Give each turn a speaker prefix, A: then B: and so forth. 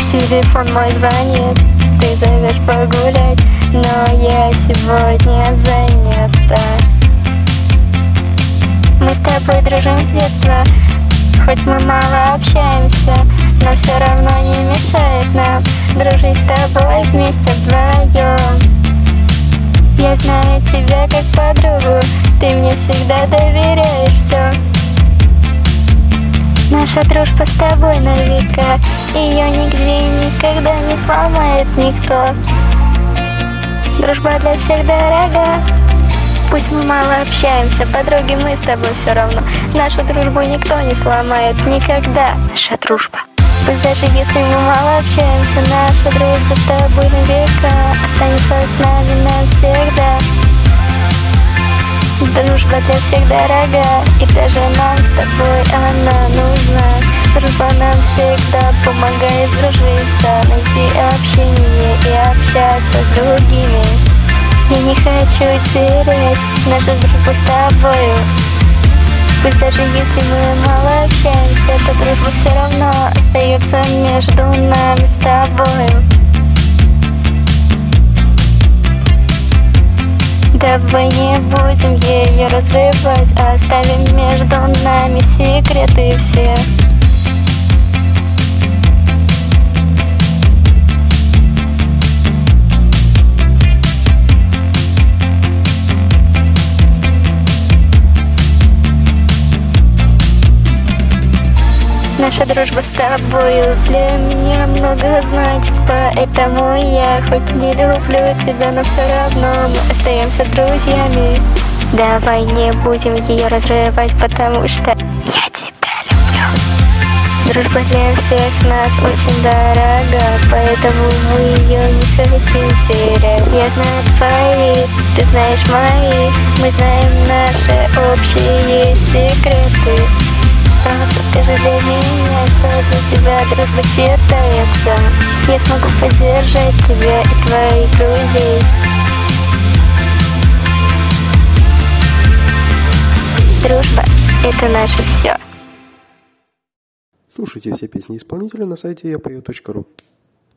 A: Телефон мой звонит, ты зовешь погулять, но я сегодня занята. Мы с тобой дружим с детства, хоть мы мало общаемся, но все равно не мешает нам дружить с тобой вместе вдвоем. Я знаю тебя как подругу, ты мне всегда доверяешь все. Наша дружба с тобой на века, ее нигде и никогда не сломает никто. Дружба для всех дорога, пусть мы мало общаемся, подруги, мы с тобой все равно. Нашу дружбу никто не сломает никогда, наша дружба. Пусть даже если мы мало общаемся, наша дружба с тобой на века останется с нами навсегда. Дружба для всех дорога, и даже нам с тобой она нужна. Дружба нам всегда помогает сдружиться, найти общение и общаться с другими. Я не хочу терять нашу дружбу с тобою. Пусть даже если мы мало общаемся, то дружба все равно остается между нами с тобою. Давай не будем ее разрывать, а оставим между нами секреты все. Наша дружба с тобою для меня много значит, поэтому я хоть не люблю тебя, но все равно мы остаемся друзьями. Давай не будем ее разрывать, потому что я тебя люблю. Дружба для всех нас очень дорога, поэтому мы ее не хотим терять. Я знаю твои, ты знаешь мои, мы знаем наши общие секреты. Просто скажи для меня, что для тебя дружба считается. Я смогу поддержать тебя и твоих друзей. Дружба — это наше все.
B: Слушайте все песни исполнителя на сайте yapою.ru.